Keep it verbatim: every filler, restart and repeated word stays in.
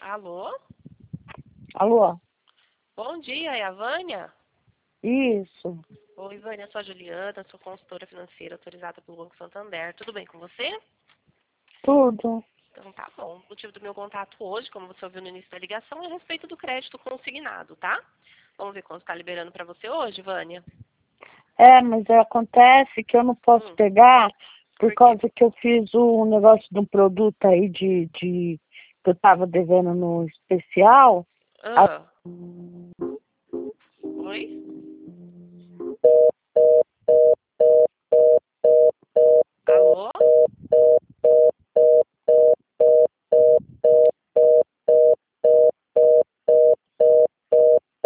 Alô? Alô? Bom dia, é a Vânia? Isso. Oi, Vânia, eu sou a Juliana, sou consultora financeira autorizada pelo Banco Santander. Tudo bem com você? Tudo. Então tá bom. O motivo do meu contato hoje, como você ouviu no início da ligação, é a respeito do crédito consignado, tá? Vamos ver quanto está liberando para você hoje, Vânia? É, mas acontece que eu não posso Hum, pegar por por quê? causa que eu fiz um negócio de um produto aí de, de que eu tava devendo no especial. Aí, Ah.